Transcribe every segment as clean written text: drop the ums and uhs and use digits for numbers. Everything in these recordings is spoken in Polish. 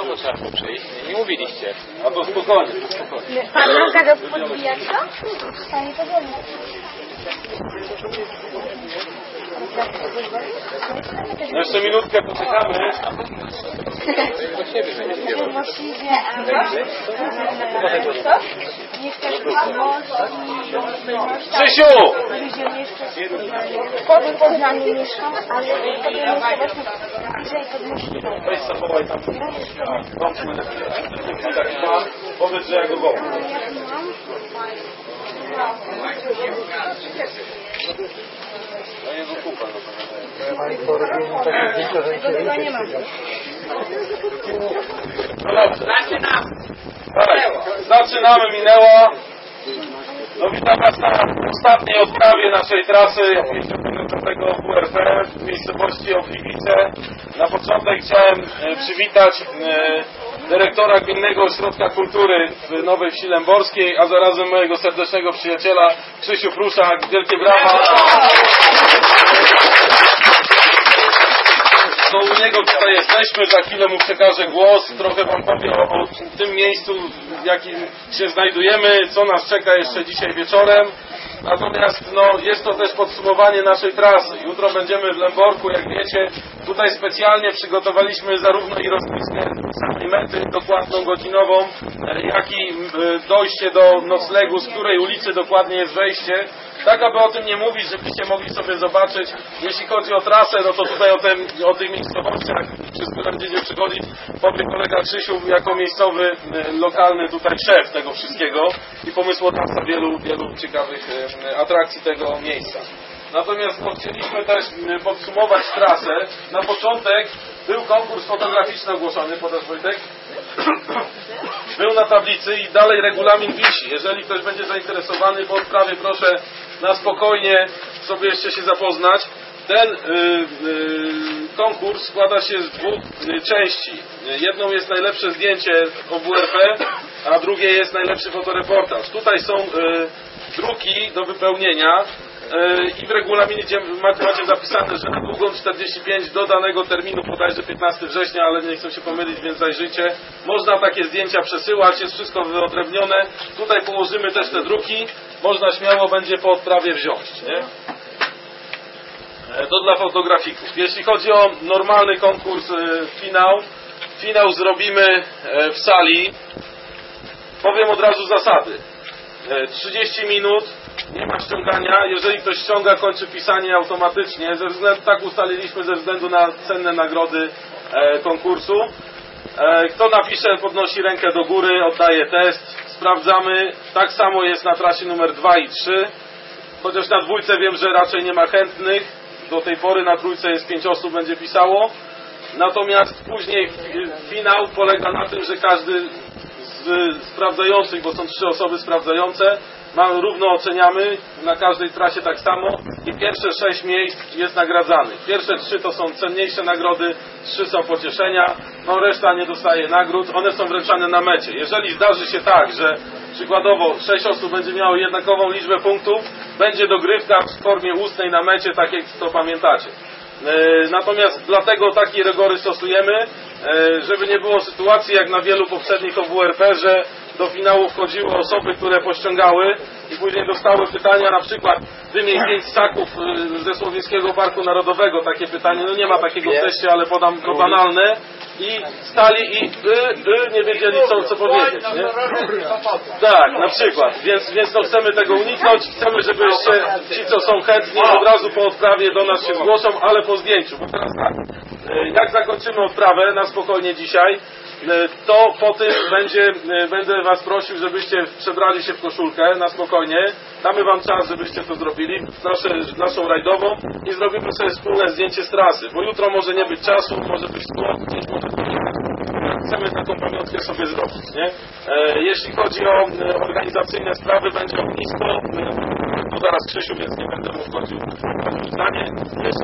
to trzeba tu przyjść. Nie mówiliście. A to spokojnie. Pan nam kazał podbijać to? Panie powoli. Jeszcze minutkę poczekamy. Właściwie, co? Nie chcesz Krzysiu! W Poznaniu mieszkam, ale podjąłem bliżej Podmyśliwej. Weź zawołaj tam. Powiedz, że ja go wołam. No nie wykupa. Tego nie mam. No dobrze. Zaczynamy, minęło. No witam Was na ostatniej odprawie naszej trasy 50-kilometrowego WRP w miejscowości Ogliwice. Na początek chciałem przywitać dyrektora Gminnego Ośrodka Kultury w Nowej Wsi Lęborskiej, a zarazem mojego serdecznego przyjaciela Krzysiu Prusza. Wielkie brawa! To u niego tutaj jesteśmy, za chwilę mu przekażę głos, trochę Wam powiem o tym miejscu, w jakim się znajdujemy, co nas czeka jeszcze dzisiaj wieczorem. Natomiast jest to też podsumowanie naszej trasy. Jutro będziemy w Lęborku, jak wiecie. Tutaj specjalnie przygotowaliśmy zarówno i rozpiskę samej mety dokładną godzinową, jak i dojście do noclegu, z której ulicy dokładnie jest wejście. Tak, aby o tym nie mówić, żebyście mogli sobie zobaczyć. Jeśli chodzi o trasę, no to tutaj o tych miejscowościach, przez które będziecie przychodzić, powie kolega Krzysiu jako miejscowy, lokalny tutaj szef tego wszystkiego i pomysłodawca wielu ciekawych atrakcji tego miejsca. Natomiast chcieliśmy też podsumować trasę. Na początek był konkurs fotograficzny ogłoszony, podasz Wojtek? Był na tablicy i dalej regulamin wisi. Jeżeli ktoś będzie zainteresowany po odprawie, proszę na spokojnie sobie jeszcze się zapoznać. Ten konkurs składa się z dwóch części. Jedną jest najlepsze zdjęcie o WRP, a drugie jest najlepszy fotoreportaż. Tutaj są druki do wypełnienia i w regulaminie macie zapisane, że na długą 45 do danego terminu, bodajże 15 września, ale nie chcę się pomylić, więc zajrzyjcie. Można takie zdjęcia przesyłać, jest wszystko wyodrębnione. Tutaj położymy też te druki, można śmiało będzie po odprawie wziąć, nie? To dla fotografików. Jeśli chodzi o normalny konkurs, finał zrobimy w sali. Powiem od razu zasady. 30 minut, nie ma ściągania. Jeżeli ktoś ściąga, kończy pisanie automatycznie. Tak ustaliliśmy ze względu na cenne nagrody konkursu. Kto napisze, podnosi rękę do góry, oddaje test. Sprawdzamy. Tak samo jest na trasie numer 2 i 3. Chociaż na dwójce wiem, że raczej nie ma chętnych. Do tej pory na trójce jest 5 osób, będzie pisało. Natomiast później finał polega na tym, że każdy z sprawdzających, bo są 3 osoby sprawdzające, równo oceniamy, na każdej trasie tak samo i pierwsze 6 miejsc jest nagradzanych. Pierwsze 3 to są cenniejsze nagrody, 3 są pocieszenia, reszta nie dostaje nagród, one są wręczane na mecie. Jeżeli zdarzy się tak, że przykładowo 6 osób będzie miało jednakową liczbę punktów, będzie dogrywka w formie ustnej na mecie, tak jak to pamiętacie. Natomiast dlatego takie rygory stosujemy, żeby nie było sytuacji jak na wielu poprzednich OWRP, że do finału wchodziły osoby, które pościągały i później dostały pytania, na przykład wymień 5 ssaków ze Słowiańskiego Parku Narodowego, takie pytanie, nie ma takiego w teście, ale podam to banalne, i stali i nie wiedzieli co powiedzieć, nie? Tak, na przykład, więc chcemy tego uniknąć, chcemy, żeby jeszcze ci, co są chętni, od razu po odprawie do nas się zgłoszą, ale po zdjęciu, bo teraz tak, jak zakończymy odprawę na spokojnie dzisiaj, to po tym będę Was prosił, żebyście przebrali się w koszulkę na spokojnie. Damy Wam czas, żebyście to zrobili, naszą rajdową, i zrobimy sobie wspólne zdjęcie z trasy, bo jutro może nie być czasu, może być słodki, chcemy taką pamiątkę sobie zrobić, nie? Jeśli chodzi o organizacyjne sprawy, będzie ognisko, to zaraz Krzysiu, więc nie będę mu wchodził w zdanie. Jeszcze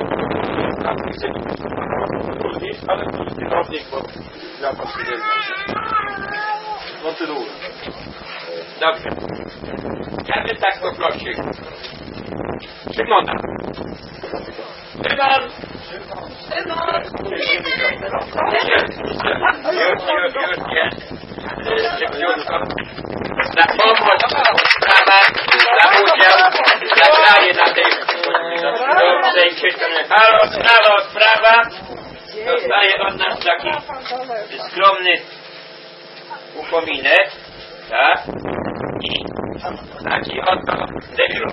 ale to jest kierownik, bo ja patrzę, nie znam. Kontynuuję. Dobrze. Ja bym tak poprosił. Szymona. Szymon, Już jest. Szybciutko. Za pomoc, sprawa, za udział, zagranie na tej strony. Halo, sprawa. Dostaje od nas taki skromny upominek, tak? I taki oto debiut.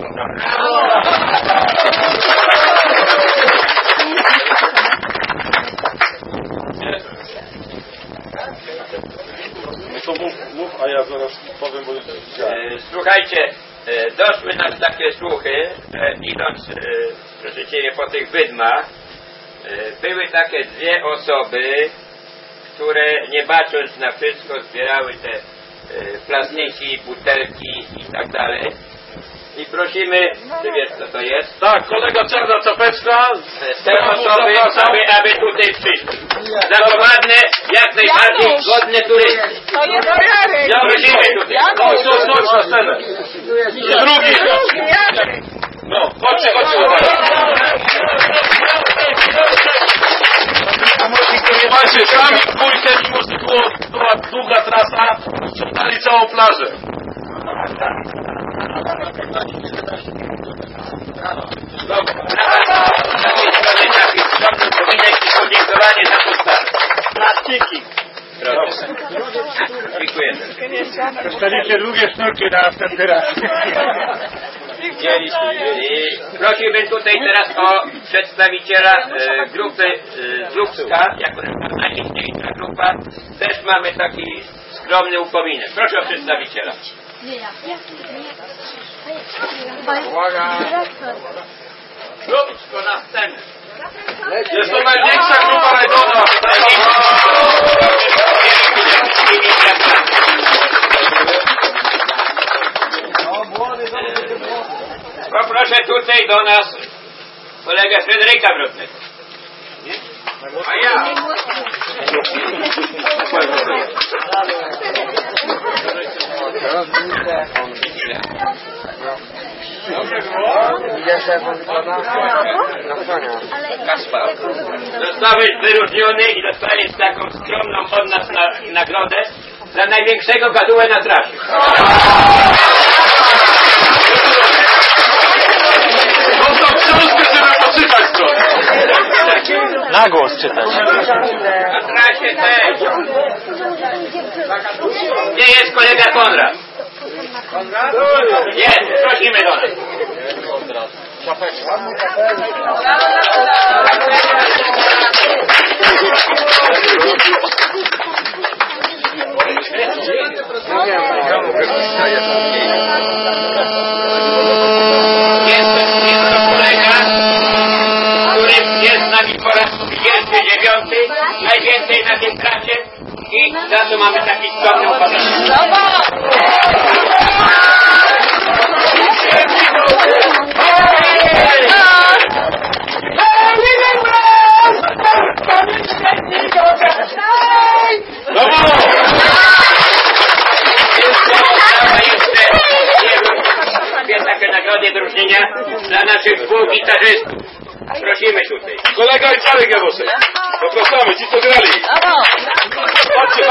To mów, a ja zaraz powiem, bo słuchajcie, doszły nam takie słuchy, idąc, proszę Ciebie, po tych wydmach, były takie dwie osoby, które nie bacząc na wszystko zbierały te plastiki, butelki i tak dalej. I prosimy, ty wiesz co to jest? Tak, kolega Czarna Czapeczka. Te osoby, aby tutaj przyszły. Zachowane, jak najbardziej godne turysty. To nie do Jarek. Prosimy tutaj. Chodź na scenę. I drugi. No, chodźcie. Słuchajcie, sami w dwójkę, mimo że była długa trasa, sprzątali całą plażę. Podziękowanie za tą start. Plastiki. Dziękujemy. Dostaliście długie sznurki na następny raz. Prosiłbym tutaj teraz o przedstawiciela grupy z Lubska, jako najliczniejsza grupa. Też mamy taki skromny upominek. Proszę o przedstawiciela. Uwaga! Lubsko na scenę. Jest to największa grupa rajdowa. Poproszę tutaj do nas kolegę Fryderyka Brodnego. A ja. Kaspar. Zostałeś wyróżniony i dostaniesz taką skromną od nas nagrodę za największego gadułę na trasie. No to książkę, żeby poczytać trochę. Na głos czytać. Na trasie też. Gdzie jest kolega Konrad? Jest, prosimy do nas. Jest to kolega, który jest z nami po raz 29, najwięcej na tym trasie i za to mamy taki skromny upominek. Takie nagrody wyróżnienia dla naszych dwóch gitarzystów. Prosimy tutaj. Kolega i Czarek Jawoszek. Zapraszamy, ci co grali. Chodźcie.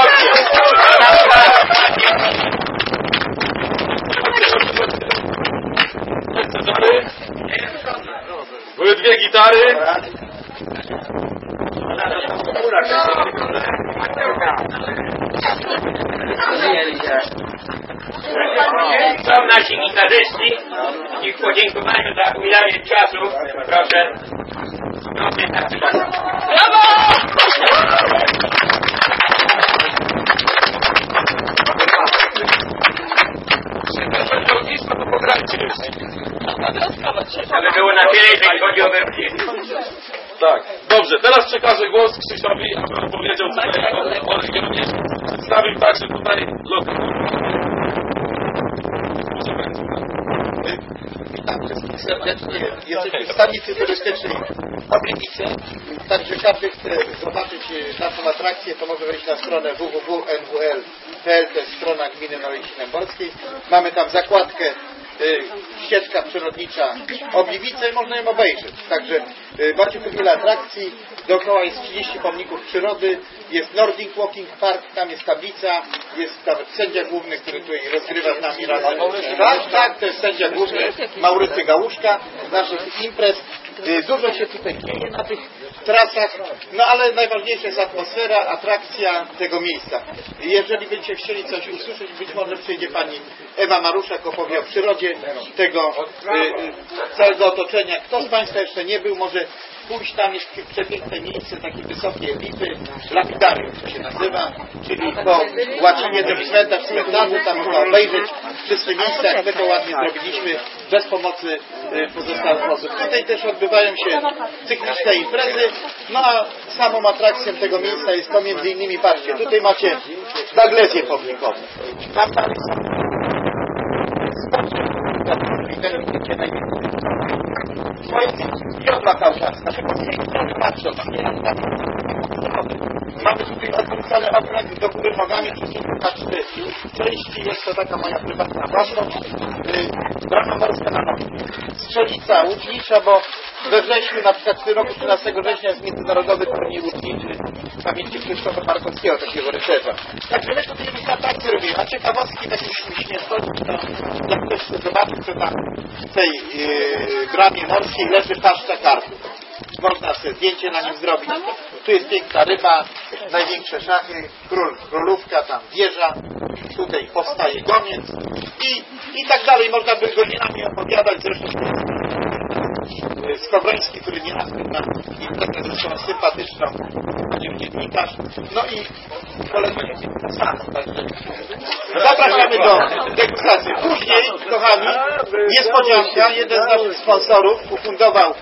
Były dwie gitary. Są nasi gitarzyści i w podziękowaniu za udzielenie czasu proszę. Brawo! Ale było na tyle, jeżeli chodzi o wersję. Tak, dobrze, teraz przekażę głos Krzysiowi, aby on powiedział tutaj o regionie. Przedstawił także tutaj Witam wszystkich serdecznie. Jesteśmy w stanicy turystycznej Obrębice. Także każdy chce zobaczyć naszą atrakcję, to może wejść na stronę www.nwl.pl. To jest strona gminy Nowej Sinemborskiej. Mamy tam zakładkę ścieżka przyrodnicza Obliwice i można ją obejrzeć. Także macie tu wiele atrakcji, dookoła jest 30 pomników przyrody, jest Nordic Walking Park, tam jest tablica, jest nawet sędzia główny, który tutaj rozgrywa z nami razem. Tak, to jest sędzia główny Maurycy Gałuszka z naszych imprez. Dużo się tutaj dzieje na tych trasach, no ale najważniejsza jest atmosfera, atrakcja tego miejsca. Jeżeli będziecie chcieli coś usłyszeć, być może przyjdzie pani Ewa Maruszek, opowie o przyrodzie tego całego otoczenia. Kto z państwa jeszcze nie był, może pójść, tam jest przepiękne miejsce, takie wysokie lipy, lapidarium to się nazywa, czyli po łacinie ten cmentarz, tam można obejrzeć wszystkie miejsca, jak my to ładnie zrobiliśmy, bez pomocy pozostałych osób. Tutaj też odbywają się cykliczne imprezy, no a samą atrakcją tego miejsca jest to między innymi, patrzcie, tutaj macie Daglesję pomnikową. Tam dalej są Jodła Kaukazka, patrzą, mamy tutaj odwrócony okręg do góry nogami na 40. W części jest to taka moja prywatna własność, brama morska na nogi. Strzelica łucznicza, bo we wrześniu, na przykład w tym roku 13 września jest międzynarodowy turniej łuczniczy w pamięci Krzysztofa Markowskiego, takiego rycerza. Także my tutaj już atrakcje robimy, a ciekawostki takie śmieszne, to jak ktoś chce zobaczyć, to tam w tej bramie morskiej leży paszcza karpów. Można sobie zdjęcie na nim zrobić. Tu jest piękna ryba, największe szachy, królówka, tam wieża, tutaj powstaje goniec i tak dalej. Można by godzinami opowiadać, zresztą Skowroński, który nieraz nam imprezę zresztą sympatyczną, dziennikarz, no i kolega sam. Także zapraszamy do degustacji. Później, kochani, niespodzianka, jeden z naszych sponsorów ufundował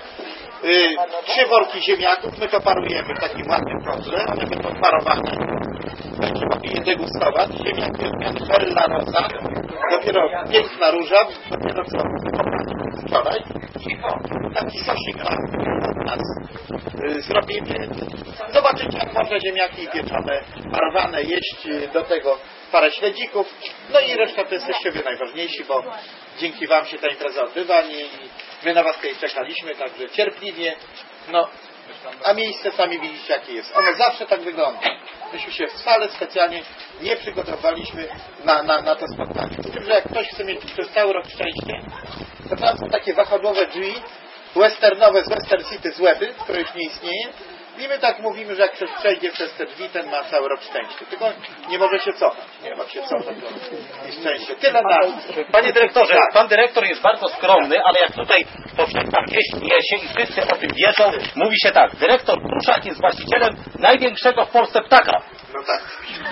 3 worki ziemniaków, my to parujemy w takim ładnym kodrze, one będą parowane, będziemy mogli je degustować. Ziemniaki odmiany Perla Rosa, dopiero piękna róża, dopiero co wczoraj. I taki sosik nas zrobimy. Zobaczycie, jak można ziemniaki pieczone, parowane, jeść do tego parę śledzików, no i reszta to jesteście wy najważniejsi, bo dzięki wam się ta impreza odbywa i my na was tutaj czekaliśmy, także cierpliwie, no, a miejsce sami widzicie, jakie jest. Ono zawsze tak wygląda. Myśmy się wcale specjalnie nie przygotowaliśmy na to spotkanie. Z tym, że jak ktoś chce mieć przez cały rok szczęście, to tam są takie wahadłowe drzwi westernowe z Western City z Łeby, które już nie istnieje. I my tak mówimy, że jak ktoś przejdzie przez te drzwi, ten ma cały rok szczęście. Tylko nie może się cofać. Nie może się cofać, to jest szczęście. Tyle na... Panie dyrektorze, pan dyrektor jest bardzo skromny, ale jak tutaj powszechna wieść niesie i wszyscy o tym wiedzą, mówi się tak: dyrektor Pruszak jest właścicielem największego w Polsce ptaka. No tak.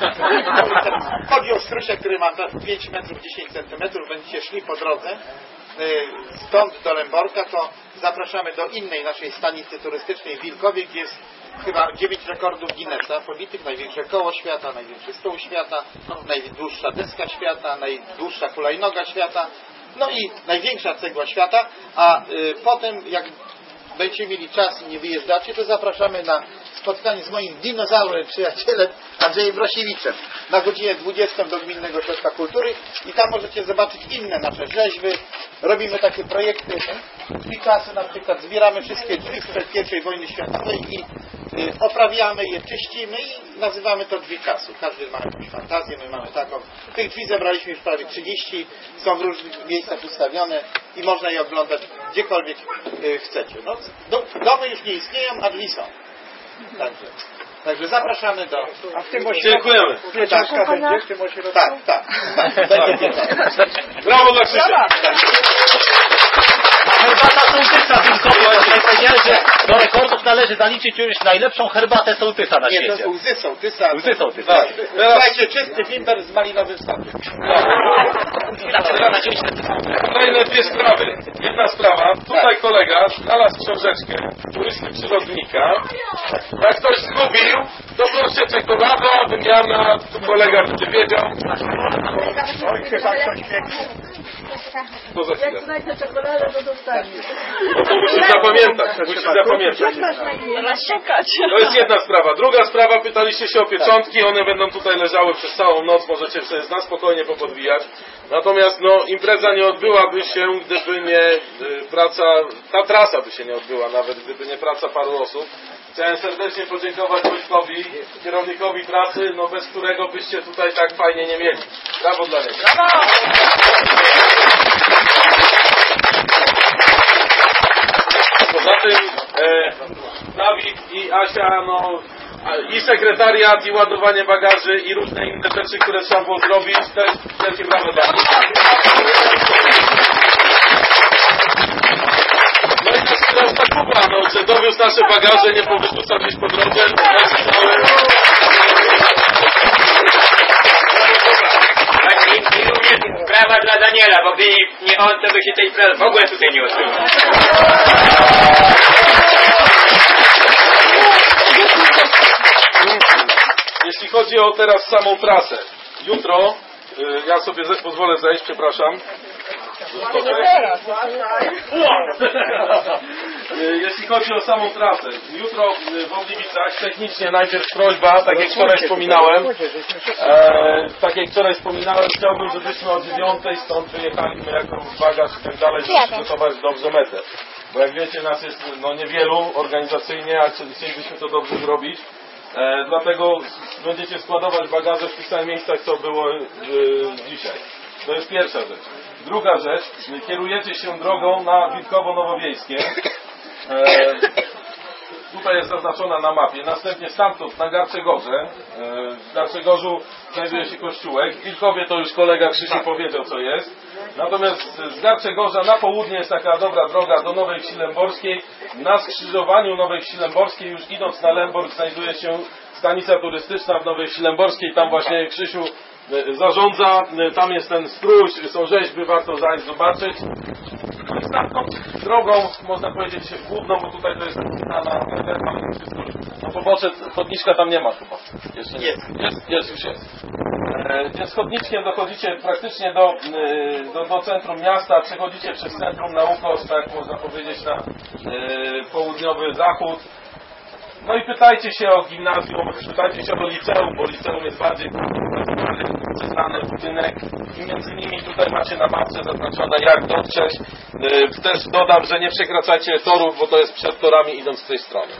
Chodzi o strusia, który ma 5 metrów 10 centymetrów. Będziecie szli po drodze stąd do Lęborka, to zapraszamy do innej naszej stanicy turystycznej w Wilkowie, gdzie jest chyba 9 rekordów Guinnessa pobitych, największe koło świata, największy stół świata, najdłuższa deska świata, najdłuższa hulajnoga świata, no i największa cegła świata, a potem jak będziecie mieli czas i nie wyjeżdżacie, to zapraszamy na spotkanie z moim dinozaurem, przyjacielem Andrzejem Brosiewiczem na godzinę 20 do Gminnego Ośrodka Kultury i tam możecie zobaczyć inne nasze rzeźby. Robimy takie projekty Picassu, na przykład zbieramy wszystkie drzwi sprzed I wojny światowej i oprawiamy je, czyścimy i nazywamy to drzwi czasu. Każdy ma jakąś fantazję, my mamy taką. Tych drzwi zebraliśmy już prawie 30, są w różnych miejscach ustawione i można je oglądać gdziekolwiek chcecie. No, domy już nie istnieją, a drzwi są. Także zapraszamy do... A w tym Dziękujemy. pieczarka będzie w tym ośrodku? Tak. Będzie Brawo dla Krzysia. Herbata sołtysa Wilkowa, że do rekordów należy zaliczyć już najlepszą herbatę sołtysa na Nie, to świecie. jest łzy sołtysa. Łzy sołtysa. Tak. Słuchajcie, czysty bimber z malinowym sokiem. Kolejne 2 sprawy. Jedna sprawa. Tutaj kolega znalazł książeczkę turysty przyrodnika. Jak ktoś zgubił, to proszę czekoladę, aby zmiana, tu kolega będzie wiedział. Oj, chyba coś pięknie. To za chwilę. Znajdę czekoladę, to dostanie. No to musisz zapamiętać, To jest jedna sprawa. Druga sprawa, pytaliście się o pieczątki, one będą tutaj leżały przez całą noc, możecie sobie na spokojnie popodwijać. Natomiast no, impreza nie odbyłaby się, gdyby nie praca, ta trasa by się nie odbyła nawet, gdyby nie praca paru osób. Chciałem serdecznie podziękować Wojtkowi, kierownikowi pracy, no bez którego byście tutaj tak fajnie nie mieli. Brawo dla niego. Poza tym Dawid i Asia, no i sekretariat, i ładowanie bagaży, i różne inne rzeczy, które trzeba było zrobić, też wielkie brawo dla nich. No i też teraz ta Kuba, no, że dowiózł nasze bagaże, nie powyrzucał gdzieś po drodze. I również brawa dla Daniela, bo gdy nie on, to by się tej sprawy w ogóle tutaj nie odbyło. Jeśli chodzi o teraz samą trasę, jutro, ja sobie pozwolę zejść, przepraszam. Jeśli chodzi o samą trasę, jutro w Ogliwicach technicznie najpierw prośba, tak jak wczoraj wspominałem, chciałbym, żebyśmy o 9:00 stąd wyjechaliśmy jako bagaż i tak dalej, żeby przygotować dobrze metę. Bo jak wiecie, nas jest no niewielu organizacyjnie, a chcielibyśmy to dobrze zrobić. Dlatego będziecie składować bagaże w tych samych miejscach, co było dzisiaj. To jest pierwsza rzecz. Druga rzecz, kierujecie się drogą na Wilkowo-Nowowiejskie. Tutaj jest zaznaczona na mapie. Następnie stamtąd na Garczegorze. W Garczegorzu znajduje się kościółek. W Wilkowie to już kolega Krzysiu powiedział, co jest. Natomiast z Garczegorza na południe jest taka dobra droga do Nowej Wsi Lęborskiej. Na skrzyżowaniu Nowej Wsi Lęborskiej, już idąc na Lęborg, znajduje się stanica turystyczna w Nowej Wsi Lęborskiej. Tam właśnie Krzysiu zarządza, tam jest ten strój, są rzeźby, warto zajść zobaczyć. Stamtąd drogą, można powiedzieć, główną, bo tutaj to jest na pobocze, chodniczka tam nie ma chyba. Jeszcze nie. Jest, już jest. Więc chodniczkiem dochodzicie praktycznie do centrum miasta, przechodzicie przez centrum na ukos, tak można powiedzieć, na południowy zachód. No i pytajcie się o gimnazjum, pytajcie się o liceum, bo liceum jest bardziej znany budynek i między innymi tutaj macie na mapce zaznaczone, jak dotrzeć. Też dodam, że nie przekraczajcie torów, bo to jest przed torami, idąc z tej strony.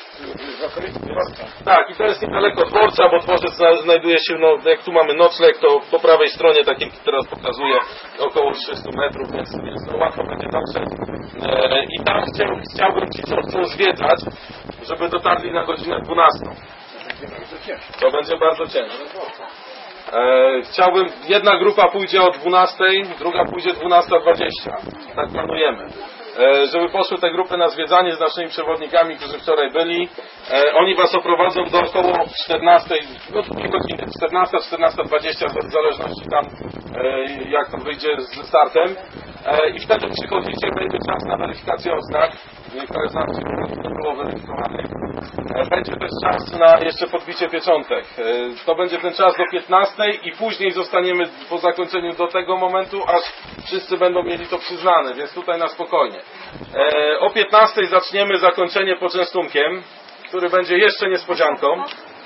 Tak, i to jest niedaleko dworca, bo dworzec znajduje się, no jak tu mamy nocleg, to po prawej stronie, tak jak teraz pokazuję, około 300 metrów, więc to łatwo będzie dotrzeć. I tam chciałbym ci, co chcą zwiedzać, żeby dotarli na godzinę 12. To będzie bardzo ciężko. Chciałbym, jedna grupa pójdzie o 12, druga pójdzie 12:20. Tak planujemy. Żeby poszły te grupy na zwiedzanie z naszymi przewodnikami, którzy wczoraj byli. Oni was oprowadzą do około 14, no 2 godziny, 14, 14:20, w zależności tam jak to wyjdzie ze startem. I wtedy przychodzicie, będzie czas na weryfikację oznak. Niektóre znaki nie było weryfikowanych. Będzie też czas na jeszcze podbicie pieczątek. To będzie ten czas do 15 i później zostaniemy po zakończeniu do tego momentu, aż wszyscy będą mieli to przyznane, więc tutaj na spokojnie. O 15 zaczniemy zakończenie poczęstunkiem, który będzie jeszcze niespodzianką.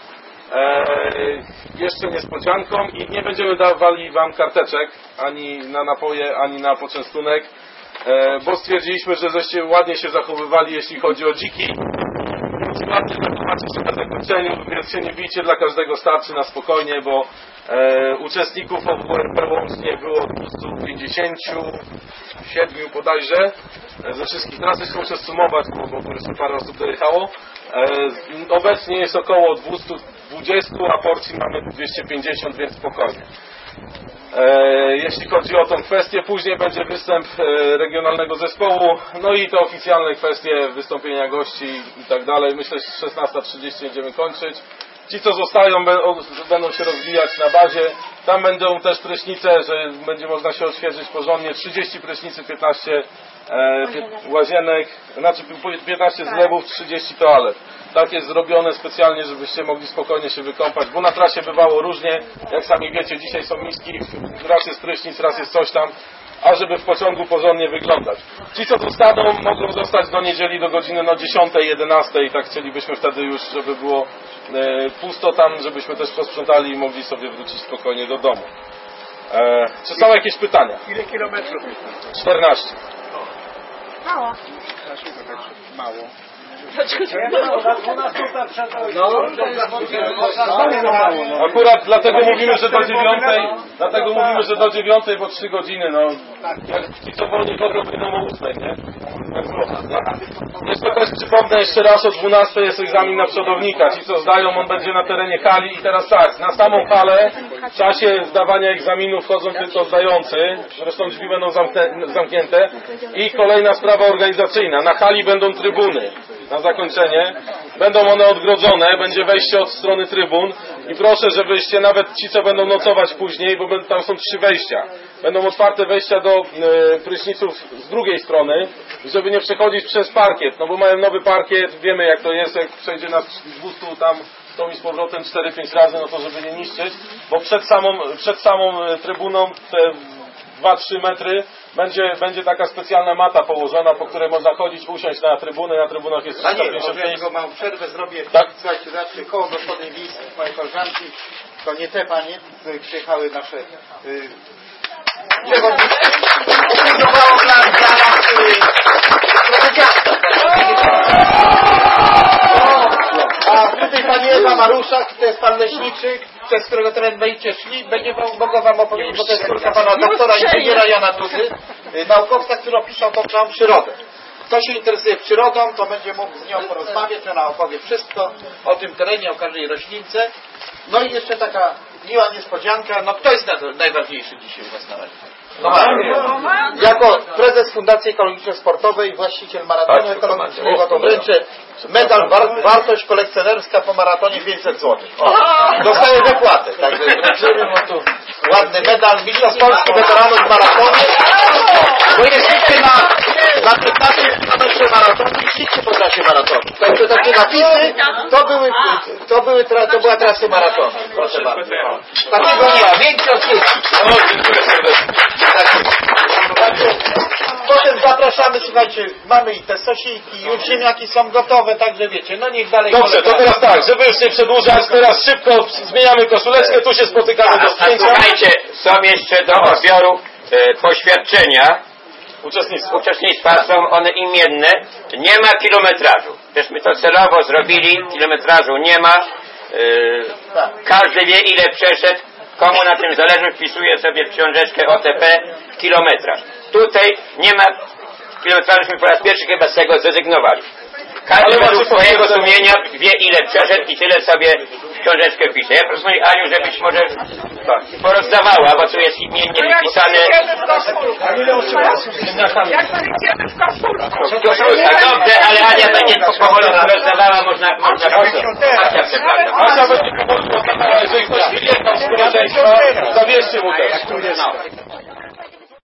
I nie będziemy dawali wam karteczek ani na napoje, ani na poczęstunek, bo stwierdziliśmy, że żeście ładnie się zachowywali, jeśli chodzi o dziki. Ładnie zobaczycie na zakończeniu, więc się nie bijcie, dla każdego starczy na spokojnie, bo uczestników OWRP łącznie było 257 bodajże. Ze wszystkich tras jeszcze muszę sumować, bo po prostu parę osób dojechało. Obecnie jest około 220, a porcji mamy 250, więc spokojnie. Jeśli chodzi o tą kwestię, później będzie występ regionalnego zespołu, no i te oficjalne kwestie wystąpienia gości i tak dalej. Myślę, że 16:30 będziemy kończyć. Ci, co zostają, będą się rozwijać na bazie. Tam będą też prysznice, że będzie można się odświeżyć porządnie. 30 prysznicy, 15 łazienek, znaczy 15 zlewów, 30 toalet. Tak jest zrobione specjalnie, żebyście mogli spokojnie się wykąpać, bo na trasie bywało różnie. Jak sami wiecie, dzisiaj są miski, raz jest prysznic, raz jest coś tam, a żeby w pociągu porządnie wyglądać. Ci, co zostaną, mogą zostać do niedzieli do godziny 10, 11 i tak chcielibyśmy wtedy już, żeby było pusto tam, żebyśmy też posprzątali i mogli sobie wrócić spokojnie do domu. Czy są jakieś pytania? Ile kilometrów? 14. Mało. Mało. Akurat dlatego mówimy, że do 9, bo 3 godziny, no. Jak ci co wolni chodzą, będą o 8, nie? Jeszcze też przypomnę jeszcze raz, o 12 jest egzamin na przodownika. Ci co zdają, on będzie na terenie hali i teraz tak, na samą halę w czasie zdawania egzaminu wchodzą tylko zdający, zresztą drzwi będą zamknięte i kolejna sprawa organizacyjna. Na hali będą trybuny. Na zakończenie. Będą one odgrodzone, będzie wejście od strony trybun i proszę, żebyście nawet ci, co będą nocować później, bo tam są 3 wejścia. Będą otwarte wejścia do pryszniców z drugiej strony, żeby nie przechodzić przez parkiet, no bo mają nowy parkiet, wiemy jak to jest, jak przejdzie nas 200 tam tą i z powrotem 4-5 razy, no to żeby nie niszczyć, bo przed samą trybuną te 2-3 metry będzie taka specjalna mata położona, po której można chodzić, usiąść na trybuny. Na trybunach jest 350 miejsc. Ja małą przerwę zrobię. Tak? Słuchajcie, zawsze koło gospodyń wiejskich, moje koleżanki, to nie te panie, które przyjechały nasze przewodniczki. Opiniowało dla nas a tutaj pani Ewa Maruszak, to jest pan leśniczy, przez którego teren będziecie szli, mogę wam opowiedzieć, bo to jest córka pana doktora inżyniera Jana Dudy, naukowca, który opisał tą całą przyrodę. Kto się interesuje przyrodą, to będzie mógł z nią porozmawiać, ona opowie wszystko o tym terenie, o każdej roślince. No i jeszcze taka miła niespodzianka, no kto jest najważniejszy dzisiaj u was na razie? No jako prezes Fundacji Ekologiczno-Sportowej i właściciel maratonu ekologicznego to wręczę medal wartość kolekcjonerska po maratonie 500 zł. Dostaję wypłatę, także wręczymy mu tu ładny medal Mistrzostw Polski weteranów w maratonie. Bo jeździcie na 15 km maratonu i szliście po trasie maratonu. Także takie napisy to była trasy maratonu. Proszę bardzo. Takiego nie ma. Większy od dziękuję Potem zapraszamy, słuchajcie, mamy i te sosiki, już ziemniaki są gotowe, także wiecie, no niech dalej... Dobrze, to teraz tak, żeby już nie przedłużać, teraz szybko zmieniamy koszuleczkę, tu się spotykamy do zdjęcia. Słuchajcie, są jeszcze do odbioru poświadczenia uczestnictwa, są one imienne, nie ma kilometrażu. Teżśmy to celowo zrobili, kilometrażu nie ma, każdy wie ile przeszedł, komu na tym zależy, wpisuje sobie w książeczkę OTP kilometraż. Tutaj nie ma kilometrażu, po raz pierwszy chyba z tego zrezygnowali. Każdy według swojego sumienia wie ile przeszedł i tyle sobie w książeczkę pisze. Ja proponuję Aniu, żebyś może porozdawała, bo tu jest imiennie wypisane. Dobrze, ale Ania będzie powoli rozdawała, można Asia przepraszam. Asia będzie powoli rozdawała, jeżeli ktoś wyjechał z społeczeństwa, zawierzcie mu też.